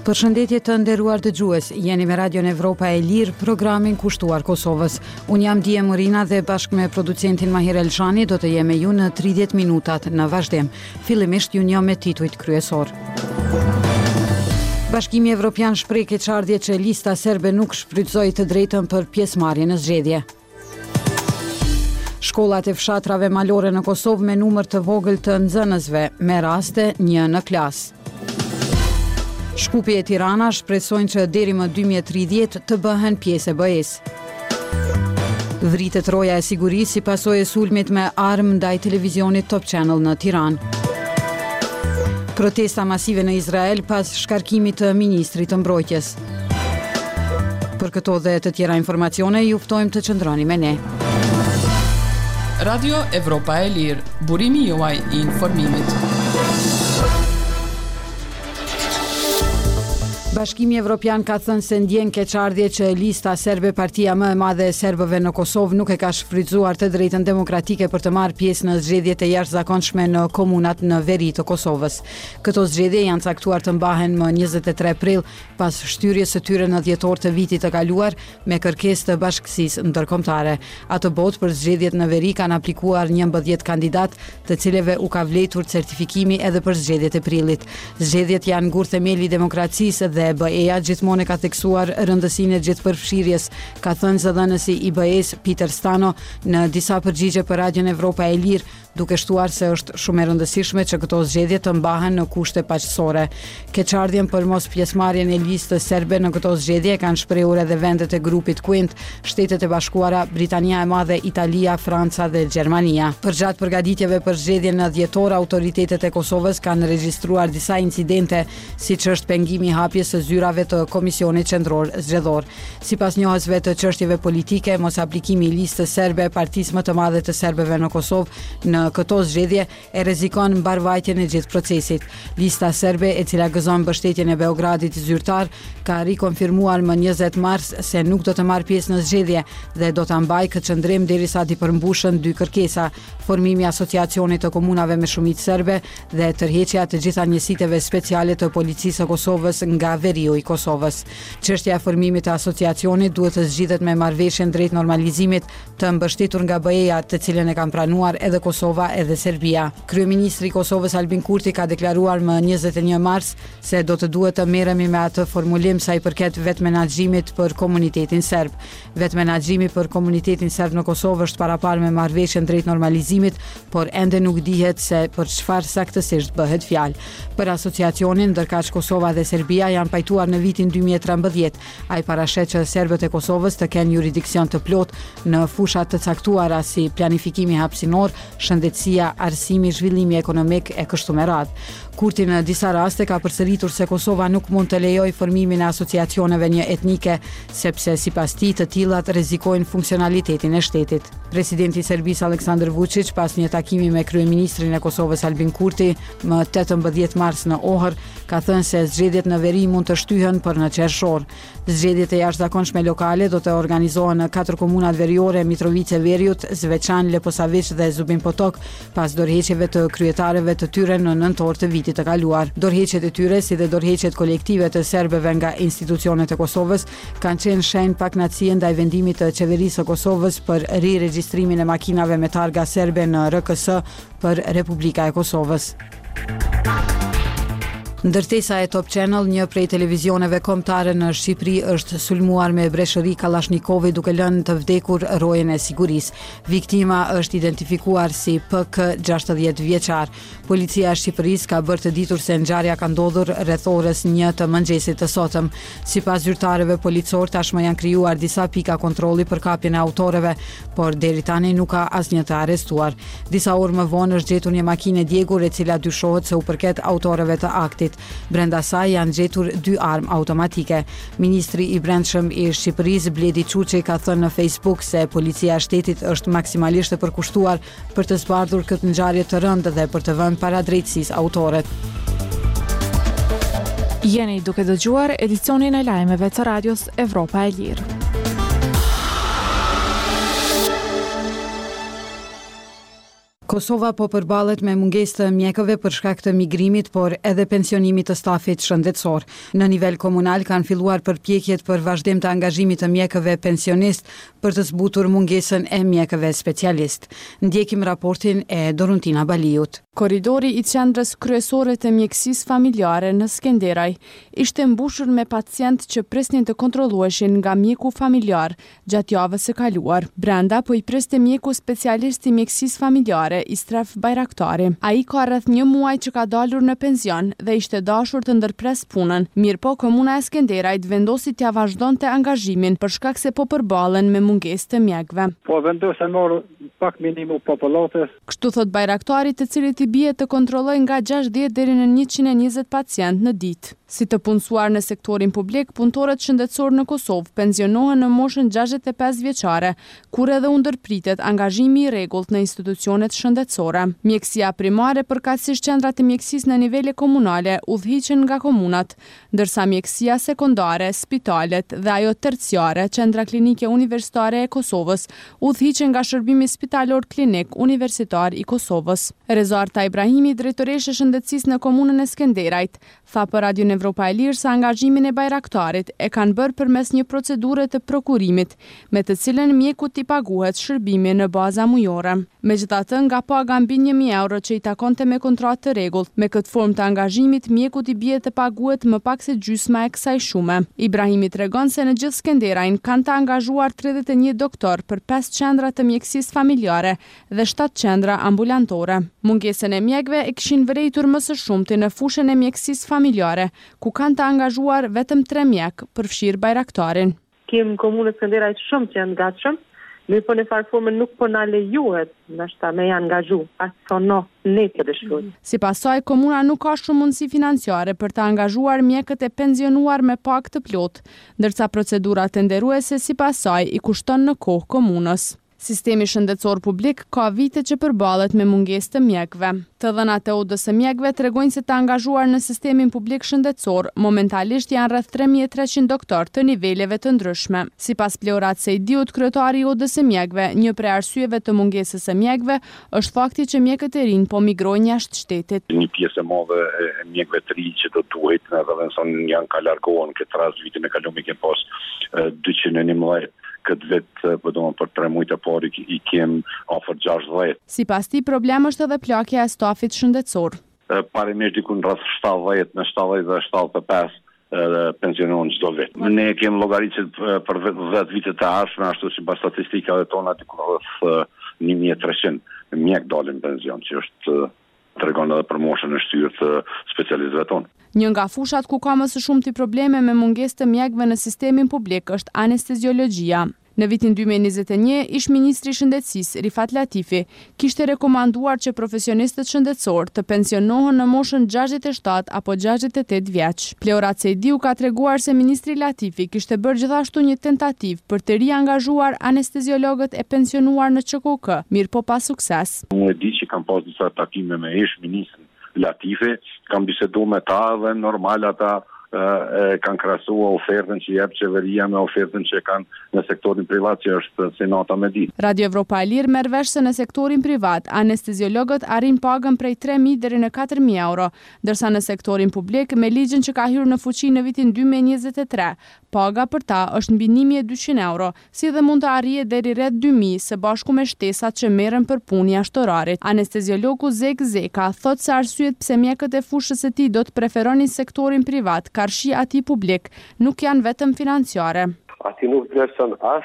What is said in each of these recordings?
Përshëndetje të nderuar dëgjues, jeni me Radion Evropa e Lirë, programin kushtuar Kosovës. Unë jam Dije Morina dhe bashkë me producentin Mahir Elshani do të jemi ju në 30 minutat në vazhdim. Fillimisht ju njoh me titujt kryesor. Bashkimi Evropian shpreh keqardhje që lista serbe nuk shfrytëzoi të drejtën për pjesëmarrje në zgjedhje. Shkollat e fshatrave malore në Kosovë me numër të vogël të nxënësve, me raste 1 në klasë. Shkupi e Tirana shpresojnë që deri më 2030 të bëhen pjesë e BE-s. Vritet roja e sigurisë si pasojë e sulmit me armë ndaj televizionit Top Channel në Tiranë. Protesta masive në Izrael pas shkarkimit të ministrit të mbrojtjes. Për këto dhe të tjera informacione ju ftojmë të qëndroni me ne. Radio Evropa e Lirë, burimi juaj i informimit. Bashkimi Evropian ka thënë se ndjen keqardhje që lista serbe, partia më e madhe e serbëve në Kosovë, nuk e ka shfrytzuar të drejtën demokratike për të marrë pjesë në zgjedhjet e jashtëzakonshme në komunat në veri të Kosovës. Këto zgjedhje janë caktuar të mbahen më 23 prill pas shtyrjes së tyre në dhjetor të vitit të kaluar me kërkesë të bashkësisë ndërkombëtare. Atë botë për zgjedhjet në veri kanë aplikuar 11 kandidat, të cilëve u ka vletur certifikimi edhe për zgjedhjet e prillit. Zgjedhjet janë gur themeli i demokracisë dhe BE-ja gjithmonë ka theksuar rëndësinë e gjithëpërfshirjes, ka thënë zëdhënësi i BE-s Peter Stano në disa përgjigje për Radion Evropa e Lirë, duke shtuar se është shumë e rëndësishme që këto zgjedhje të mbahen në kushte paqësore. Keqardhjen për mos pjesëmarrjen e listës serbe në këto zgjedhje kanë shprehur edhe vendet e grupit Quint, Shtetet e Bashkuara, Britania e Madhe, Italia, Franca dhe Gjermania. Përgjatë përgatitjeve për zgjedhjen në dhjetor, autoritetet e Kosovës kanë regjistruar disa incidente, siç është pengimi i hapjes së zyrave të Komisionit Qendror Zgjedhor. Sipas njohësve të çështjeve politike, mos aplikimi i listës serbe e partisë më të madhe të serbëve në Kosovë në këto zgjedhje e rrezikon mbarvajtjen e gjithë procesit. Lista serbe, e cila gëzon mbështetjen e Beogradit zyrtar, ka rikonfirmuar më 20 mars se nuk do të marrë pjesë në zgjedhje dhe do ta mbajë këtë qëndrim derisa të përmbushën 2 kërkesa: formimi i asociacionit të komunave me shumicë serbe dhe tërheqja të gjitha njësiteve speciale të policisë së Kosovës nga veriu i Kosovës. Çështja e formimit të asociacionit duhet të zgjidhet me marrëveshjen drejt normalizimit të mbështetur nga BE-ja, të cilën e kanë pranuar edhe Kosova edhe Serbia. Kryeministri i Kosovës Albin Kurti ka deklaruar më 21 mars se do të duhet të merremi me atë formulim sa i përket vetmenaxhimit për komunitetin serb. Vetmenaxhimi për komunitetin serb në Kosovë është paraparë me marrëveshjen drejt normalizimit, por ende nuk dihet se për çfarë saktësisht bëhet fjalë. Për asociacionin, ndërkaq Kosova dhe Serbia janë pajtuar në vitin 2013. Ai parashet që serbët e Kosovës të kenë jurisdiksion të plot në fushat të caktuara si planifikimi hapësinor, shëndetësia, arsimi, zhvillimi ekonomik e kështu me radhë. Kurti në disa raste ka përsëritur se Kosova nuk mund të lejojë formimin e asociacioneve një etnike, sepse sipas tij të tillat rrezikojnë funksionalitetin e shtetit. Presidenti i Serbisë Aleksandar Vučić, pas një takimi me kryeministrin e Kosovës Albin Kurti më 18 mars në Ohër, ka thënë se zgjedhjet në veri mund të shtyhen për në qershor. Zgjedhjet e jashtëzakonshme lokale do të organizohen në 4 komunat veriore: Mitrovica, Veriut, Zveçan, Leposavić dhe Zubin Potok, pas dorëheqjeve të kryetarëve të tyre në nëntor të vitit të kaluar. Dorëheqjet e tyre, si dhe dorëheqjet kolektive të serbëve nga institucionet e Kosovës, kanë qenë shenjë pakënaqësie ndaj vendimit të qeverisë së Kosovës për riregjistrimin e makinave me targa serbe në RKS për Republika e Kosovës. Ndërtesa e Top Channel, një prej televizioneve kombëtare në Shqipëri, është sulmuar me breshëri Kallashnikovi duke lënë të vdekur rojen e sigurisë. Viktima është identifikuar si PK, 60 vjeçar. Policia e Shqipërisë ka bërë të ditur se ngjarja ka ndodhur rreth orës 1 të mëngjesit të sotëm. Sipas zyrtarëve policor, tashmë janë krijuar disa pika kontrolli për kapjen e autorëve, por deri tani nuk ka asnjë të arrestuar. Disa orë më vonë është gjetur një makinë djegur e cila dyshohet se u përket autorëve të aktit. Brenda saj janë gjetur 2 armë automatike. Ministri i Brendshëm i Shqipërisë Bledi Çuçi ka thënë në Facebook se policia e shtetit është maksimalisht e përkushtuar për të zbardhur këtë ngjarje të rëndë dhe për të vënë para drejtësisë autorët. Jeni duke dëgjuar edicionin e lajmeve të radios Evropa e Lirë. Kosova po përballet me mungesë të mjekëve për shkak të migrimit, por edhe pensionimit të stafit shëndetësor. Në nivel komunal kanë filluar përpjekjet për vazhdim të angazhimit të mjekëve pensionist për të zbutur mungesën e mjekëve specialist. Ndjekim raportin e Doruntina Baliut. Korridori i qendrës kryesore të mjekësisë familjare në Skenderaj ishte mbushur me pacientë që presnin të kontrolluheshin nga mjeku familjar gjatë javës së kaluar. Brenda po i priste mjeku specialist i mjekësisë familjare Istref Bajraktari. Ai ka rreth 1 muaj që ka dalur në pension dhe ishte dashur të ndërpres punën. Mirëpo komuna e Skenderajt vendosi t'ia vazhdonte angazhimin për shkak se po përballen me mungesë të mjekëve. Po vendosën marrë pak minimum popullatës. Kështu thot Bajraktari, të cilit i bie të kontrollojë nga 60 deri në 120 pacient në ditë. Si të punësuar në sektorin publik, punëtorët shëndetësor në Kosovë pensionohen në moshën 65 vjeçare, kur edhe u ndërpritet angazhimi i rregullt në institucionet shëndetësore. Mjekësia primare, përkatësisht qendrat e mjekësisë në nivele komunale, udhëhiqen nga komunat, ndërsa mjekësia sekondare, spitalet dhe ajo terciare, qendra klinike universitare e Kosovës, udhëhiqen nga shërbimi spitalor klinik universitar i Kosovës. Rezarta Ibrahimi, drejtoreshe shëndetësisë në komunën e Skenderajt, tha për Radion Evropa e Lirë se angazhimin e Bajraktarit e kanë bërë përmes një procedure të prokurimit, me të cilën mjekut i paguhet shërbimi në baza mujore. Megjithatë, nga paga mbi 1.000 euro që i takonte me kontratë të rregullt, me këtë formë të angazhimit mjekut i bie të paguhet më pak se gjysma e kësaj shume. Ibrahimi tregon se në gjithë Skenderajin kanë të angazhuar 31 doktor për 5 qendra të mjekësisë familjare dhe 7 qendra ambulantore. Mungesën e mjekëve e kishin vërejtur më së shumti në fushën e mjekësisë familjare, ku kanë të angazhuar vetëm 3 mjek, përfshirë Bajraktarin. Kemë komunës Skenderajt shumë që janë gatshëm, mirë po në farë formën nuk po na lejuhet ndoshta me janë angazhu, ne të dëshirojmë. Sipas saj, komuna nuk ka shumë mundësi financiare për të angazhuar mjekët e pensionuar me pak të plot, ndërsa procedurat tenderuese sipas saj i kushton në kohë komunës. Sistemi shëndetësor publik ka vite që përballet me mungesë të mjekëve. Të dhënat e ODS mjekëve tregojnë se të angazhuar në sistemin publik shëndetësor momentalisht janë rreth 3300 doktor të niveleve të ndryshme. Sipas Pleorat Sejdiut, kryetari i ODS mjekëve, një prej arsyeve të mungesës së mjekëve është fakti që mjekët e rinj po migrojnë jashtë shtetit. Një pjesë e madhe e mjekëve të rinj që do duhet, edhe nëse janë ka largohen këtë rast vitin e kaluar kemi pas 211 këtë vetë për 3 muajt e parë i kem afër 60. Sipas tij, problem është edhe plakja e stafit shëndetësor. Parimisht diku rreth 70 në 70 dhe 75 pensionon çdo vit. Ne kemi llogaritë për 10 vite të ardhshme, ashtu sipas statistikave tona diku rreth 1300 mjek dalin pension, që është tregon edhe për moshën e shtyrë të specialistëve tonë. Një nga fushat ku ka më së shumti probleme me mungesë të mjekëve në sistemin publik është anesteziologjia. Në vitin 2021, ish-ministri i Shëndetësisë, Rifat Latifi, kishte rekomanduar që profesionistët shëndetësor të pensionohen në moshën 67 apo 68 vjeç. Pleorat Sejdiu ka treguar se ministri Latifi kishte bërë gjithashtu një tentativë për të riangazhuar anesteziologët e pensionuar në QKK, mirë po pa sukses. Unë e di që kam pas disa takime me ish-ministrin Latifi, kam bisedu me ta dhe normal ata kanë krahasuar ofertën që jep qeveria me ofertën që kanë në sektorin privat, që është Senata me ditë. Radio Evropa e Lirë merr vesh se në sektorin privat anesteziologët arrin pagën prej 3.000 deri në 4.000 euro, ndërsa në sektorin publik me ligjin që ka hyrë në fuqi në vitin 2023, paga për ta është mbi 1.200 euro, si dhe mund të arrijë deri rreth 2.000 së bashku me shtesat që merren për punë jashtë orarit. Anesteziologu Zek Zeka thotë se arsyet pse mjekët e fushës së tij do të preferonin sektorin privat karshi ati publik nuk janë vetëm financiare. Ati nuk vlerëson as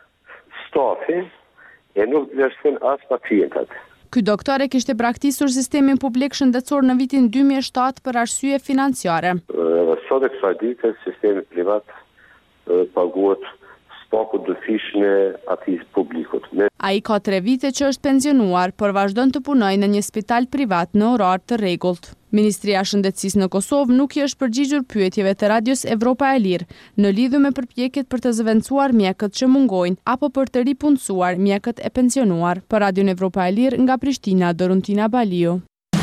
stafi e nuk vlerëson as pacientët. Ky doktor e kishte braktisur sistemin publik shëndetësor në vitin 2007 për arsye financiare. Sot e kësaj dite sistemi privat paguhet spaku dëfishën e atij publikut. Ai ka 3 vite që është pensionuar, por vazhdon të punojë në një spital privat në orar të rregullt. Ministria e Shëndetësisë në Kosovë nuk i është përgjigjur pyetjeve të Radios Evropa e Lirë në lidhje me përpjekjet për të zëvendësuar mjekët që mungojnë apo për të ripunësuar mjekët e pensionuar. Për Radion Evropa e Lirë nga Prishtina, Doruntina Baliu.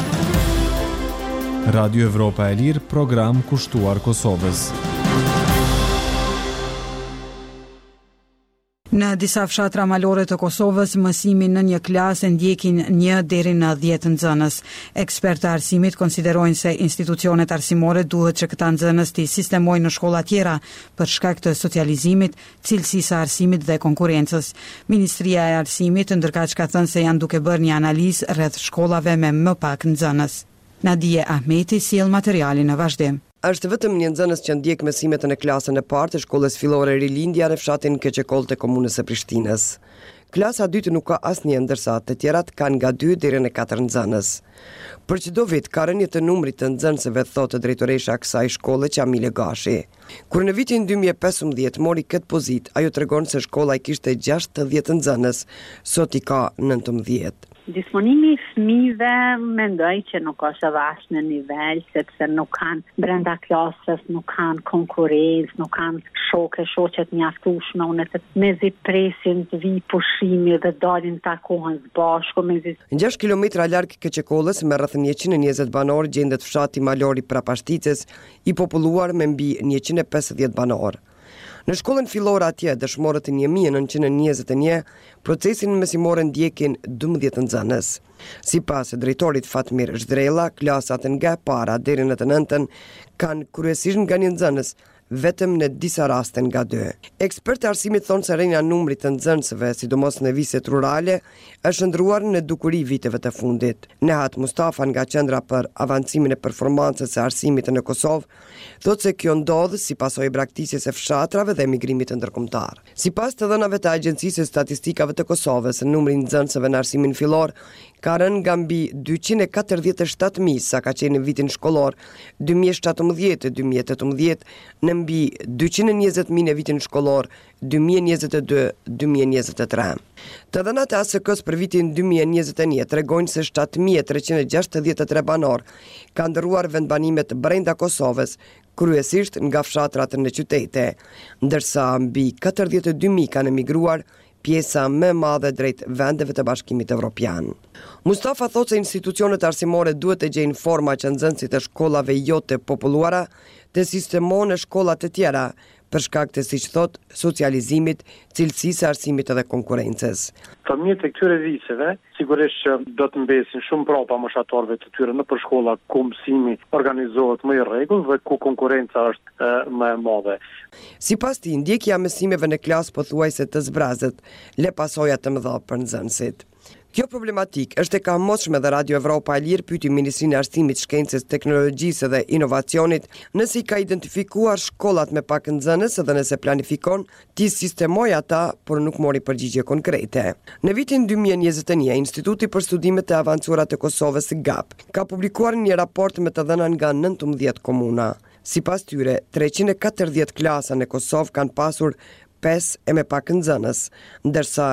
Radio Evropa e Lirë, program kushtuar Kosovës. Në disa fshatra malore të Kosovës, mësimin në një klasë ndjekin 1 deri në 10 nxënës. Ekspertë arsimit konsiderojnë se institucionet arsimore duhet që këta nxënës të sistemojnë në shkolla tjera për shkak të socializimit, cilësisë së arsimit dhe konkurrencës. Ministria e Arsimit ndërkaq ka thënë se janë duke bërë një analizë rreth shkollave me më pak nxënës. Nadije Ahmeti sjell materialin në vazhdim. Është vetëm një nxënës që ndjek mësimet në klasën e parë të shkollës fillore Rilindja në fshatin Keçekol të komunës së Prishtinës. Klasa 2 nuk ka asnjë, ndërsa të tjerat kanë nga 2 deri në 4 nxënës. Për çdo vit ka rënje të numrit të nxënësve, thotë drejtoresha e kësaj shkolle Qamile Gashi. Kur në vitin 2015 mori këtë pozitë, ajo tregon se shkolla i kishte 60 nxënës, sot i ka 19. Disponimi i fëmijëve mendoj që nuk është edhe as në nivel, sepse nuk kanë brenda klasës, nuk kanë konkurrencë, nuk kanë shoqet mjaftueshme, mezi presin të vi pushimi dhe dalin takohen së bashku. 6 kilometra larg Keçekollës, me rreth 120 banor, gjendet fshati malor i Prapashticës, i populluar me mbi 150 banor. Në shkollën fillore atje, dëshmorët e 1921, procesin mësimor ndjekin 12 nxënës. Sipas drejtorit Fatmir Zhdrella, klasat nga e para deri në të 9-ën kanë kryesisht nga një nxënës, vetëm në disa raste nga 2. Ekspertë arsimit thonë se rënja numrit të nxënësve, sidomos në viset rurale, është ndruar në dukuri viteve të fundit. Nehat Mustafa nga Qendra për Avancimin e Performancës së Arsimit në Kosovë thotë se kjo ndodh si pasojë braktisjes së fshatrave dhe emigrimit ndërkombëtar. Sipas të dhënave të Agjencisë së Statistikave të Kosovës, numri i nxënësve në arsimin fillor ka rënë nga mbi 247.000 sa ka qenë në vitin shkollor 2017-2018 në mbi 220.000 në vitin shkollor 2022-2023. Të dhënat e ASK-s për vitin 2021 tregojnë se 7.363 banor kanë ndërruar vendbanimet brenda Kosovës, kryesisht nga fshatrat në qytete, ndërsa mbi 42.000 kanë emigruar, pjesa më e madhe drejt vendeve të Bashkimit Evropian. Mustafa thotë se institucionet arsimore duhet të gjejnë forma që nxënësit e shkollave jo të populluara të sistemojnë në shkolla të tjera, për shkak të, siç thotë, socializimit, cilësisë së arsimit dhe konkurrencës. Fëmijët e këtyre viceve sigurisht që do të mbesin shumë prapa moshatorëve të tyre në për shkolla ku mësimi organizohet më i rregullt dhe ku konkurrenca është më e madhe. Sipas tij, ndjekja e mësimeve në klasë pothuajse të zbrazët le pasoja të mëdha për nxënësit. Kjo problematik është e kamotshme dhe Radio Evropa e Lirë pyeti Ministrinë e Arsimit, Shkencës, Teknologjisë dhe Inovacionit nëse i ka identifikuar shkollat me pak nxënës dhe nëse planifikon t'i sistemojë ata, por nuk mori përgjigje konkrete. Në vitin 2021, Instituti për Studimet e Avancuara të Kosovës, GAP, ka publikuar një raport me të dhëna nga 19 komuna. Sipas tyre, 340 klasa në Kosovë kanë pasur 5 e me pak nxënës, ndërsa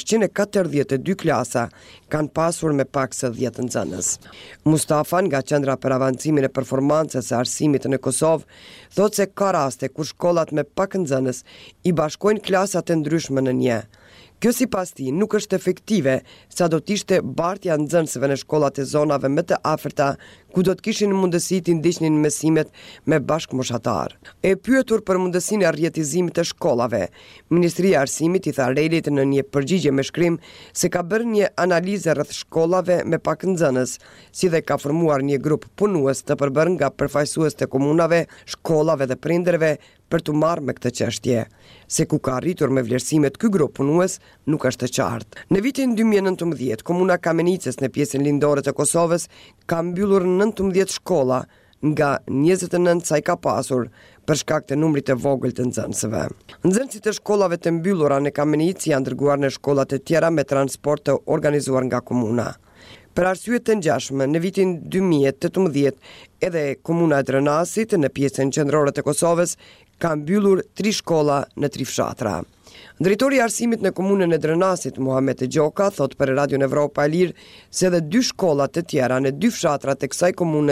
642 klasa kanë pasur me pak se 10 nxënës. Mustafa nga Qendra për Avancimin e Performancës së Arsimit në Kosovë thotë se ka raste kur shkollat me pak nxënës i bashkojnë klasat e ndryshme në një. Kjo sipas tij nuk është efektive, sa do të ishte bartja nxënësve në shkollat e zonave më të afërta, ku do të kishin mundësi të ndiqnin mësimet me bashkëmoshatar. E pyetur për mundësinë e rrjetizimit të shkollave, Ministria e Arsimit i tha Relit në një përgjigje me shkrim se ka bërë një analizë rreth shkollave me pak nxënës, si dhe ka formuar një grup punues të përbërë nga përfaqësues të komunave, shkollave dhe prindërve për të marrë me këtë çështje. Se ku ka arritur me vlerësimet ky grup punues nuk është e qartë. Në vitin 2019, komuna Kamenicës në pjesën lindore të Kosovës ka mbyllur 19 shkolla nga 29 sa i ka pasur për shkak të numrit të vogël të nxënësve. Nxënësit e shkollave të mbyllura në Kamenicë janë dërguar në shkollat e tjera me transport të organizuar nga komuna. Për arsye të ngjashme, në vitin 2018, edhe komuna e Drenasit në pjesën qendrore të Kosovës ka mbyllur 3 shkolla në 3 fshatra. Drejtori i arsimit në komunën e Drenasit, Muhamet Gjoka, thot për Radio Evropa e Lirë se edhe 2 shkolla të tjera në 2 fshatrat e kësaj komune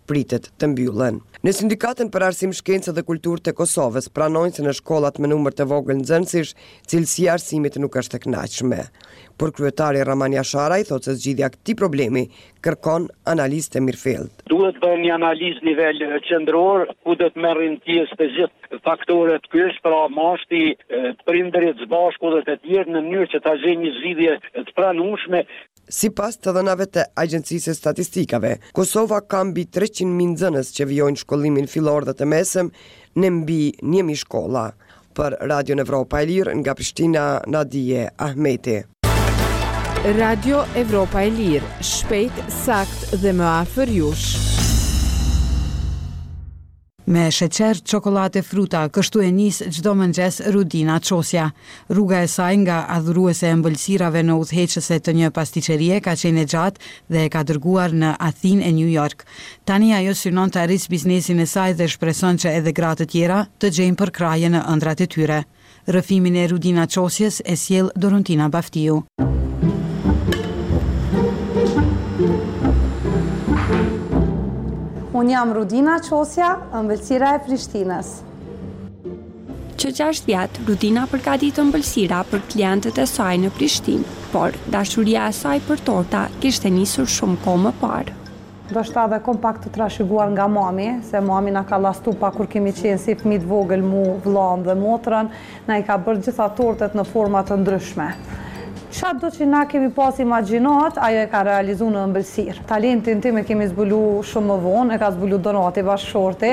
pritet të mbyllen. Në Sindikatën për Arsim, Shkencë dhe Kulturë të Kosovës pranojnë se në shkollat me numër të vogël nxënësish, cilësia e arsimit nuk është e kënaqshme. Por kryetari Raman Jasharaj thotë se zgjidhja e këtij problemi kërkon analizë të mirëfillt. Duhet bërë një analizë nivel qendror, ku do të merrin pjesë të gjithë faktorët kyç, pra mashti, prindërit së bashku dhe të tjerë në mënyrë që ta gjejnë një zgjidhje të pranueshme. Sipas të dhënave të Agjencisë së Statistikave, Kosova ka mbi 300.000 nxënës që vijojnë shkollimin fillor dhe të mesëm në mbi 1.000 shkolla. Për Radio Evropa e Lirë nga Prishtina, Nadije Ahmeti. Radio Evropa e Lirë, shpejt, sakt dhe më afër jush. Me sheqer, çokoladë, fruta, kështu e nis çdo mëngjes Rudina Çosja. Rruga e saj nga adhuruese e ëmbëlsirave në udhëheqëse të një pastiqerie ka qenë e gjatë dhe e ka dërguar në Athinë e New York. Tani ajo synon të arrisë biznesin e saj dhe shpreson që edhe gratë të tjera të gjejnë përkraje në ëndrat e tyre. Rrëfimin e Rudina Çosjes e sjell Dorontina Baftiu. Unë jam Rudina Çosja, ëmbëlsira e Prishtinës. Që 6 vjetë, Rudina përgatit ëmbëlsira për klientët e saj në Prishtinë, por dashuria e saj për torta kishte nisur shumë kohë më parë. Do shta dhe kompakt të trashëguar nga mami, se mami na ka lastu pa kur kemi qenë si fëmijë të vogël mu, vllahën dhe motrën, na i ka bërë gjitha tortet në forma të ndryshme. Qatë do që na kemi pas imagjinat, ajo e ka realizu në ëmbëlsirë. Talentin tim e kemi zbulu shumë më vonë, e ka zbulu Donati bashkëshorti.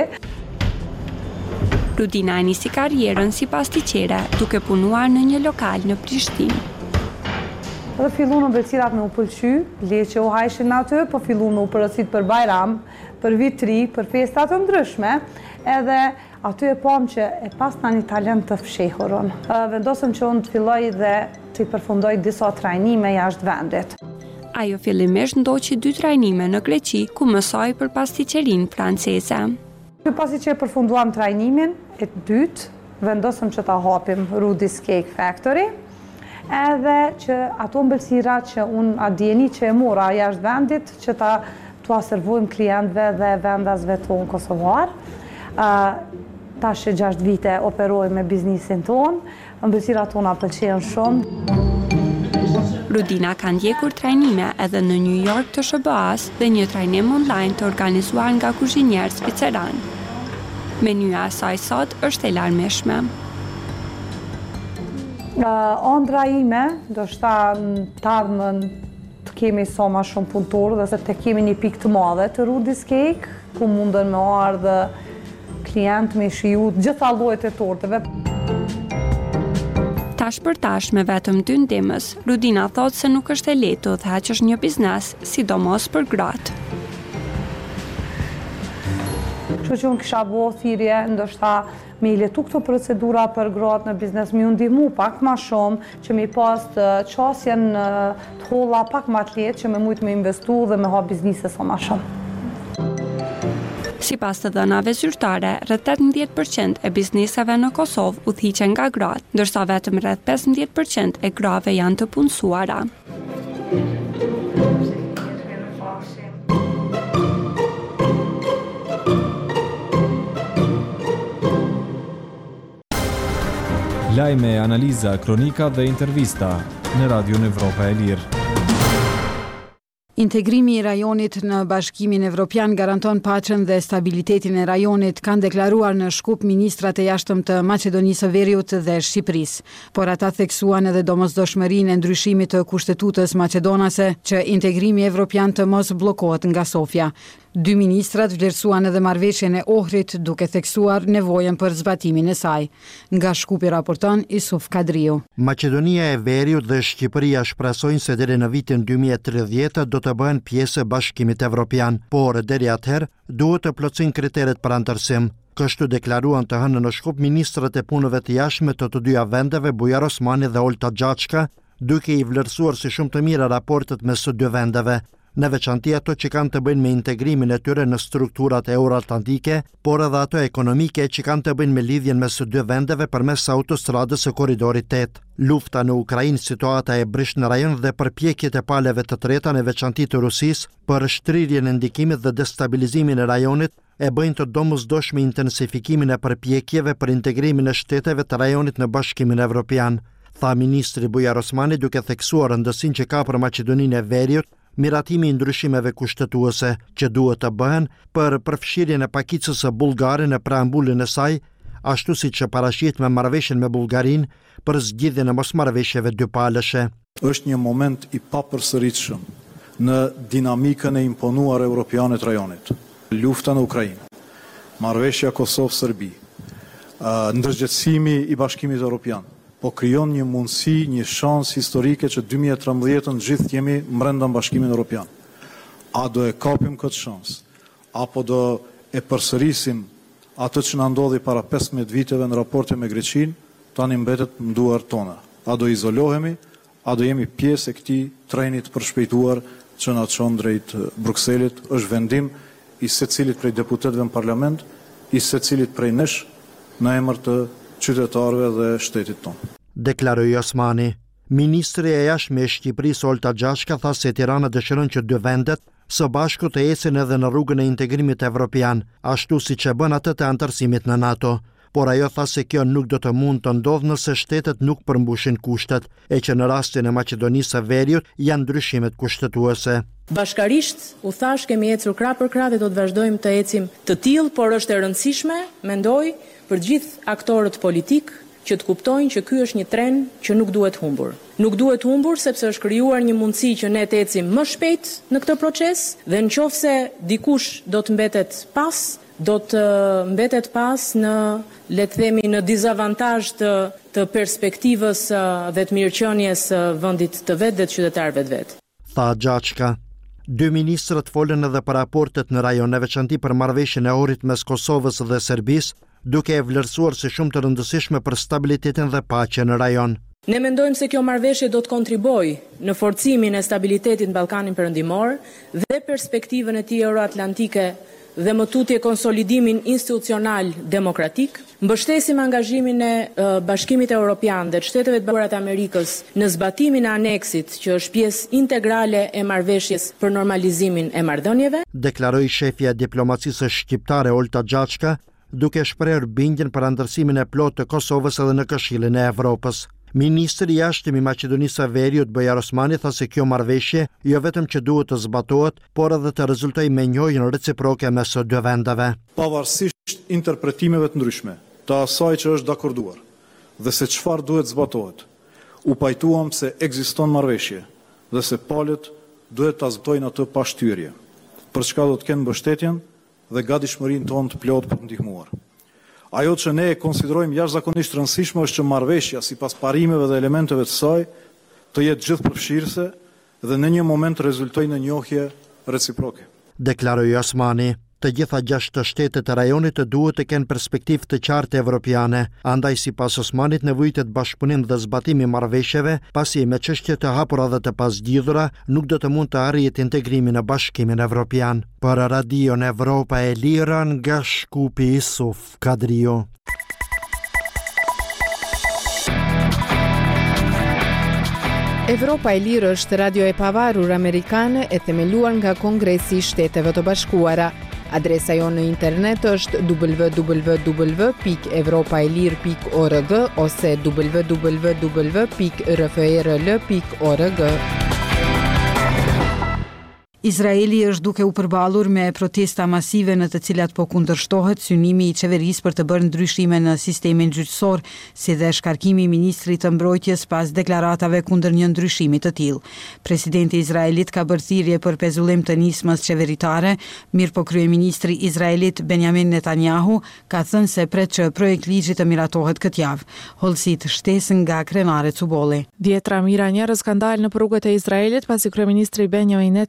Rudina e nisi karrierën si pastiqere, duke punuar në një lokal në Prishtinë. Dhe fillu në ëmbëlsirat me u pëlqy, le që u hajshin aty, po fillu me u përësit për bajram, për vitri, për festat të ndryshme, edhe aty e pam që e pas në një talent të fshehurën. Vendosëm që unë të filloj dhe të i përfundoj disa trajnime jashtë vendit. Ajo fillimisht ndoqi 2 trajnime në Greqi, ku mësoi për pastiqerinë franceze. Pasi që e përfunduam trajnimin e dytë, vendosëm që ta hapim Rudy's Cake Factory, edhe që ato ëmbëlsira që unë a dijeni që e mora jashtë vendit, që t'ua servojmë klientëve dhe vendasve tonë kosovar. Tash 6 vite operoj me biznisin tonë, ëmbëlsirat tona pëlqejnë shumë. Rudina ka ndjekur trajnime edhe në New York të SBA-s dhe një trajnim online të organizuar nga kuzhinier spiceran. Menua e saj sot është e larmishme. Ëndra ime, do shta në të ardhmen të kemi sa ma shumë punëtorë dhe se të kemi një pikë të madhe të Rudy's Cake, ku mundën me ardhë klient me shiju gjitha llojet e torteve. Tash për tash me vetëm 2 ndimës, Rudina thotë se nuk është e lehtë të udhëheqësh një biznes, sidomos për gratë. Kështu që unë kisha bo thirrje, ndoshta me i letu këto procedura për gratë në biznes, mi u ndihmu pak ma shumë, që mi pas të qasjen të holla pak ma të lehtë, që me mujtë me investu dhe me ha biznise sa ma shumë. Sipas të dhënave zyrtare, rreth 18% e bizneseve në Kosovë udhëhiqen nga gratë, ndërsa vetëm rreth 15% e grave janë të punësuara. Lajme, analiza, kronika dhe intervista në Radio Evropa e Lirë. Integrimi i rajonit në Bashkimin Evropian garanton paqen dhe stabilitetin e rajonit, kanë deklaruar në Shkup ministrat e jashtëm të Maqedonisë së Veriut dhe Shqipërisë. Por ata theksuan edhe domosdoshmërinë e ndryshimit të kushtetutës maqedonase që integrimi evropian të mos bllokohet nga Sofia. 2 ministrat vlerësuan edhe marrëveshjen e Ohrit, duke theksuar nevojën për zbatimin e saj. Nga Shkupi raporton Isuf Kadriu. Maqedonia e Veriut dhe Shqipëria shpresojnë se deri në vitin 2030 do të bëhen pjesë e Bashkimit Evropian, por deri atëherë duhet të plotësojnë kriteret për anëtarësim. Kështu deklaruan të hënë në Shkup ministrat e punëve të jashtme të 2 vendeve, Bujar Osmani dhe Olta Gjaçka, duke i vlerësuar si shumë të mira raportet mes së 2 vendeve. në veçanti ato që kanë të bëjnë me integrimin e tyre në strukturat euroatlantike, por edhe ato ekonomike që kanë të bëjnë me lidhjen mes së dy vendeve përmes autostradës së korridorit 8. Lufta në Ukrainë, situata e brisht në rajon dhe përpjekjet e paleve të treta në veçanti të Rusisë për shtrirjen e ndikimit dhe destabilizimin e rajonit e bëjnë të domosdoshme intensifikimin e përpjekjeve për integrimin e shteteve të rajonit në Bashkimin Evropian, tha ministri Bujar Osmani duke theksuar rëndësinë që ka për Maqedoninë e Veriut miratimi i ndryshimeve kushtetuese që duhet të bëhen për përfshirjen e pakicës së bullgare në preambulin e saj, ashtu siç paraqit me marrëveshjen me Bullgarinë për zgjidhjen e mosmarrëveshjeve dypalëshe. Është një moment i papërsëritshëm në dinamikën e imponuar europiane të rajonit. Lufta në Ukrainë, marrëveshja Kosovë-Serbi, ndërgjetësimi i Bashkimit Evropian, po krijon një mundësi, një shans historike që 2013 gjithë jemi brenda Bashkimit Evropian. A do e kapim këtë shans, apo do e përsërisim atë që na ndodhi para 15 viteve në raporte me Greqinë, tani mbetet në duart tona. A do izolohemi, a do jemi pjesë e këtij treni të përshpejtuar që na çon drejt Brukselit? Është vendim i secilit prej deputetëve në parlament, i secilit prej nesh në emër të qytetarëve dhe shtetit tonë. Deklaroi Osmani. Ministri e jashtme e Shqipërisë Olta Gjashka tha se Tirana dëshiron që dy vendet së bashku të ecin edhe në rrugën e integrimit evropian, ashtu siç e bën atë të anëtarësimit në NATO. Por ajo tha se kjo nuk do të mund të ndodhë nëse shtetet nuk përmbushin kushtet, e që në rastin e Maqedonisë së Veriut janë ndryshimet kushtetuese. Bashkarisht, u thash, kemi ecur krah për krah dhe do të vazhdojmë të ecim të tillë, por është e rëndësishme, mendoj, për gjithë aktorët politik që të kuptojnë që ky është një tren që nuk duhet humbur. Nuk duhet humbur sepse është krijuar një mundësi që ne të ecim më shpejt në këtë proces dhe nëse dikush do të mbetet pas, do të mbetet pas në, le të themi, në dizavantazh të perspektivës dhe të mirëqenies së vendit të vet dhe të qytetarëve të vet. Tha Gjashka. Dy ministrat folën edhe për raportet në rajon, në veçanti për marrëveshjen e orit mes Kosovës dhe Serbisë, duke e vlerësuar si shumë të rëndësishme për stabilitetin dhe paqen në rajon. Ne mendojmë se kjo marrëveshje do të kontribojë në forcimin e stabilitetit në Ballkanin Perëndimor dhe perspektivën e tij euroatlantike dhe më tutje konsolidimin institucional demokratik. Mbështesim angazhimin e Bashkimit Evropian dhe të Shteteve të Bashkuara të Amerikës në zbatimin e aneksit që është pjesë integrale e marrëveshjes për normalizimin e marrëdhënieve, deklaroi shefja e diplomacisë shqiptare Olta Gjashka, duke shprehur bindjen për anëtarësimin e plotë të Kosovës edhe në Këshillin e Evropës. Ministri i jashtëm i Maqedonisë së Veriut Bujar Osmani tha se kjo marrëveshje jo vetëm që duhet të zbatohet, por edhe të rezultojë me njohjen reciproke mes së dy vendeve. Pavarësisht interpretimeve të ndryshme të asaj që është dakorduar dhe se çfarë duhet zbatohet, u pajtuam se ekziston marrëveshje dhe se palët duhet ta zbatojnë atë pa shtyrje, për çka do të kenë mbështetjen dhe gatishmërinë tonë të plotë për të ndihmuar. Ajo që ne e konsiderojmë jashtëzakonisht rëndësishme është që marrëveshja sipas parimeve dhe elementeve të saj të jetë gjithëpërfshirëse dhe në një moment rezultojë në njohje reciproke. Deklaroi Osmani. Të gjitha 6 shtetet e rajonit të duhet të kenë perspektivë të qartë evropiane, andaj sipas Osmanit nevojitet bashkëpunim dhe zbatimi i marrëveshjeve, pasi me çështje të hapura dhe të pasgjidhura nuk do të mund të arrihet integrimi në Bashkimin Evropian. Për Radion Evropa e Lira nga Shkupi Isuf Kadrio. Evropa e Lirë është radio e pavarur amerikane e themeluar nga Kongresi i Shteteve të Bashkuara. Adresa jonë në internet është www.evropaelir.org ose www.rfrl.org. Izraeli është duke u përballur me protesta masive në të cilat po kundërshtohet synimi i qeverisë për të bërë ndryshime në sistemin gjyqësor, si dhe shkarkimi i ministrit të mbrojtjes pas deklaratave kundër një ndryshimi të tillë. Presidenti i Izraelit ka bërë thirrje për pezullim të nismës qeveritare, mirë po kryeministri i Izraelit Benjamin Netanyahu ka thënë se pret që projekt ligji të miratohet këtë javë. Hollësit shtesën nga krenare Cubolli. Dhjetra mijëra njerëz kanë dalë në rrugët e Izraelit pasi kryeministri Benjamin Netanyahu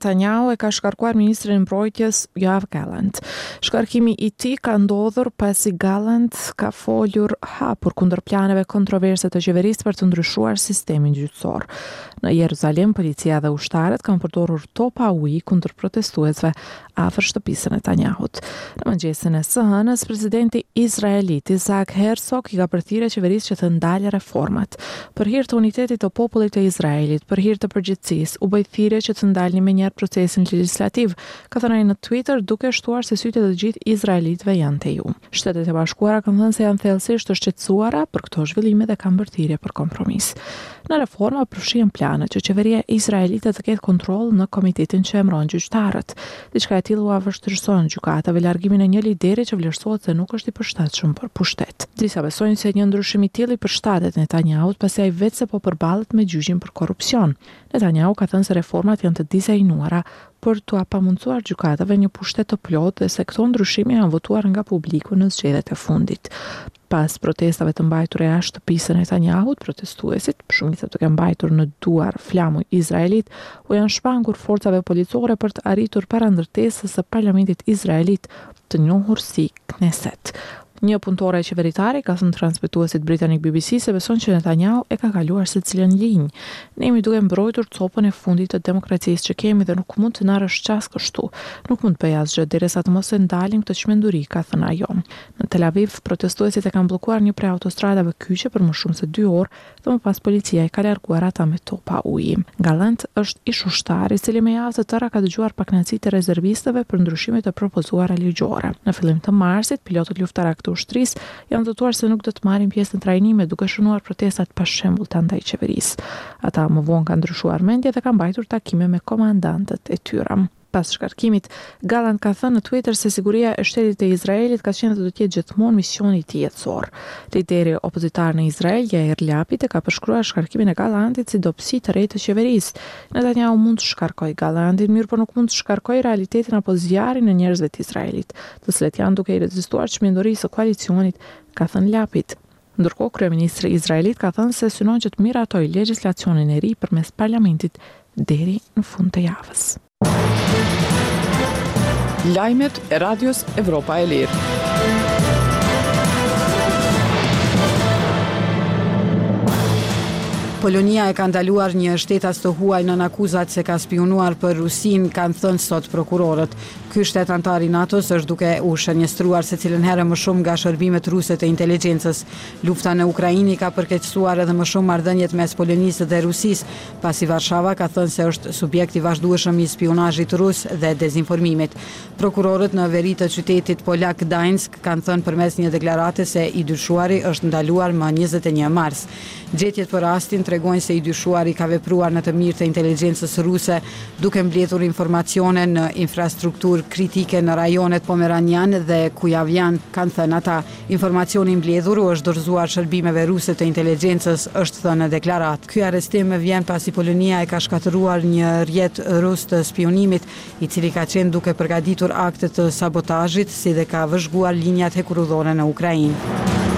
Netanyahu e ka shkarkuar ministrin e mbrojtjes Yoav Gallant. Shkarkimi i tij ka ndodhur pasi Gallant ka folur hapur kundër planeve kontroverse të qeverisë për të ndryshuar sistemin gjyqësor. Në Jeruzalem, policia dhe ushtarët kanë përdorur topa uji kundër protestuesve afër shtëpisë së Netanyahut. Në mëngjesin e së hënës, presidenti izraelit Isaac Herzog i ka përthirrë qeverisë që të ndalë reformat. Për hir të unitetit të popullit të Izraelit, për hir të përgjithësisë, u bë thirrje që të ndalni menjëherë procesin legjislativ, ka thënë ai në Twitter, duke shtuar se sytë të gjithë izraelitëve janë te ju. Shtetet e Bashkuara kanë thënë se janë thellësisht të shqetësuara për këto zhvillime dhe kanë bërë thirrje për kompromis. Në reforma përfshihen plane që qeveria izraelite të ketë kontroll në komitetin që emëron gjyqtarët. Diçka e tillë u vështirëson gjykatave largimin e një lideri që vlerësohet se nuk është i përshtatshëm për pushtet. Disa besojnë se një ndryshim i tillë i përshtatet Netanyahut pasi ai vetë se po përballet me gjyqin për korrupsion. Netanyahu ka thënë se reformat janë të dizajnuara për t'u pamundsuar gjykatave një pushtet të plotë dhe se këto ndryshime janë votuar nga publiku në zgjedhjet e fundit. Pas protestave të mbajtura jashtë shtëpisë së Netanyahut, protestuesit, shumica duke mbajtur në duar flamuj izraelit, u janë shpangur forcave policore për të arritur parandërtesës së parlamentit izraelit, të njohur si Knesset. Një punëtore qeveritare ka thënë transmetuesit britanik BBC se beson që Netanyahu e ka kaluar secilën linjë. Ne jemi duke mbrojtur copën e fundit të demokracisë që kemi dhe nuk mund të na rrshqas kështu. Nuk mund të bëj asgjë derisa të mos e ndalim këtë çmenduri, ka thënë ajo. Në Tel Aviv, protestuesit e kanë bllokuar një prej autostradave kyçe për më shumë se 2 orë dhe më pas policia i ka larguar ata me topa uji. Gallant është ish ushtar i cili me javë të tëra ka dëgjuar pakënaqësitë e rezervistëve për ndryshimet e propozuara ligjore. Në fillim të marsit, pilotët luftarak të ushtrisë janë dëtuar se nuk do të marrin pjesë në trajnime duke shënuar protestat pa shembull të ndaj qeverisë. Ata më vonë kanë ndryshuar mendje dhe kanë mbajtur takime me komandantët e tyre. Pas shkarkimit, Gallant ka thënë në Twitter se siguria e shtetit të Izraelit ka qenë dhe do të jetë gjithmonë misioni i tij jetësor. Lideri opozitar në Izrael, Yair Lapid, e ka përshkruar shkarkimin e Gallantit si dobësi të re të qeverisë. Netanyahu mund të shkarkojë Gallantin, mirë por nuk mund të shkarkojë realitetin apo zjarrin e njerëzve të Izraelit, të cilët janë duke i rezistuar çmendurisë së koalicionit, ka thënë Lapid. Ndërkohë, kryeministri izraelit ka thënë se synon që të miratojë legjislacionin e ri përmes parlamentit deri në fund të javës. Lajmet e Radios Evropa e Lirë. Polonia e ka ndaluar një shtetas të huaj nën akuzat se ka spionuar për Rusin, kanë thënë sot prokurorët. Ky shtet antar i NATO-s është duke u shënjestruar secilën herë më shumë nga shërbimet ruse të inteligjencës. Lufta në Ukrainë ka përkeqësuar edhe më shumë marrëdhëniet mes Polonisë dhe Rusisë, pasi Varshava ka thënë se është subjekt i vazhdueshëm i spionazhit rus dhe dezinformimit. Prokurorët në veri të qytetit polak Gdańsk kanë thënë përmes një deklarate se i dyshuari është ndaluar më 21 mars. Gjetjet për rastin tregojnë se i dyshuari ka vepruar në të mirë të inteligjencës ruse, duke mbledhur informacione në infrastrukturë kritike në rajonet Pomeranian dhe Kujavjan, kanë thënë ata. Informacioni mbledhur u është dorëzuar shërbimeve ruse të inteligjencës, është thënë në deklarat. Ky arrestim vjen pasi Polonia e ka shkatëruar një rrjet rus të spionimit, i cili ka qenë duke përgatitur akte të sabotazhit, si dhe ka vëzhguar linjat hekurudhore në Ukrainë.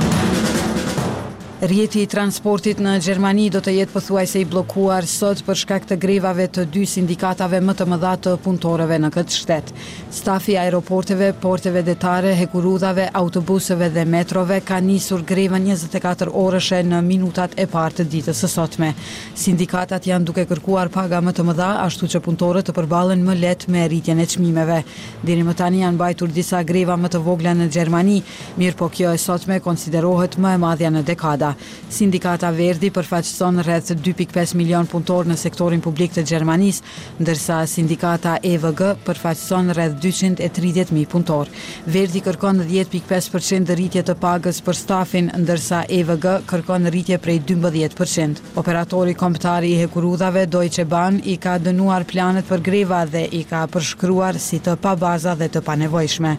Rrjeti i transportit në Gjermani do të jetë pothuajse i bllokuar sot për shkak të grevave të 2 sindikatave më të mëdha të punëtorëve në këtë shtet. Stafi i aeroporteve, porteve detare, hekurudhave, autobuseve dhe metrove ka nisur grevën 24 orëshe në minutat e parë të ditës së sotme. Sindikatat janë duke kërkuar paga më të mëdha, ashtu që punëtorët të përballen më lehtë me rritjen e çmimeve. Deri më tani janë mbajtur disa greva më të vogla në Gjermani, mirë po kjo e sotme konsiderohet më e madhja në dekada. Sindikata Verdi përfaqëson rreth 2.5 milion punëtor në sektorin publik të Gjermanisë, ndërsa sindikata EVG përfaqëson rreth 230.000 punëtor. Verdi kërkon 10.5% rritje të pagës për stafin, ndërsa EVG kërkon rritje prej 12%. Operatori kombëtar i hekurudhave Deutsche Bahn i ka dënuar planet për greva dhe i ka përshkruar si të pabaza dhe të panevojshme.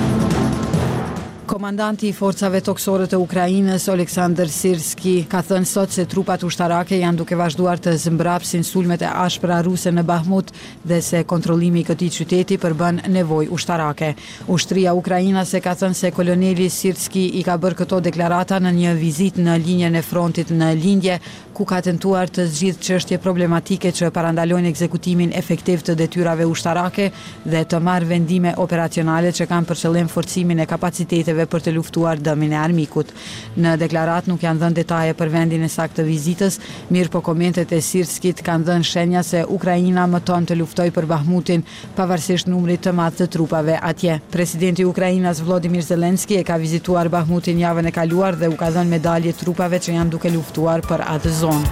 Komandanti i forcave toksore të Ukrainës, Oleksandr Sirski, ka thënë sot se trupat ushtarake janë duke vazhduar të zmbrapsin sulmet e ashpra ruse në Bahmut dhe se kontrollimi i këtij qyteti përbën nevojë ushtarake. Ushtria ukrainase ka thënë se koloneli Sirski i ka bërë këto deklarata në një vizitë në linjën e frontit në lindje, ku ka tentuar të zgjidhë çështje problematike që parandalojnë ekzekutimin efektiv të detyrave ushtarake dhe të marrë vendime operacionale që kanë për qëllim forcimin e kapaciteteve për të luftuar dëmin e armikut. Në deklaratë nuk janë dhënë detaje për vendin e saktë të vizitës, mirë po komentet e Sirskit kanë dhënë shenja se Ukraina mëton të luftojë për Bahmutin pavarësisht numrit të madh të trupave atje. Presidenti i Ukrainës Volodymyr Zelensky e ka vizituar Bahmutin javën e kaluar dhe u ka dhënë medalje trupave që janë duke luftuar për atë zonë.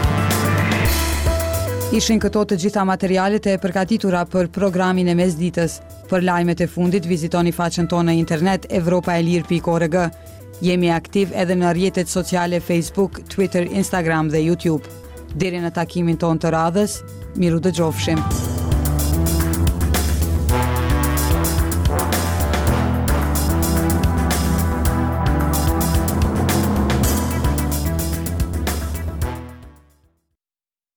Ishin këto të gjitha materialet e përgatitura për programin e mesditës. Për lajmet e fundit vizitoni faqen tonë në internet evropaelir.org. Jemi aktiv edhe në rrjetet sociale Facebook, Twitter, Instagram dhe YouTube. Deri në takimin tonë të radhës, miru dëgjofshim.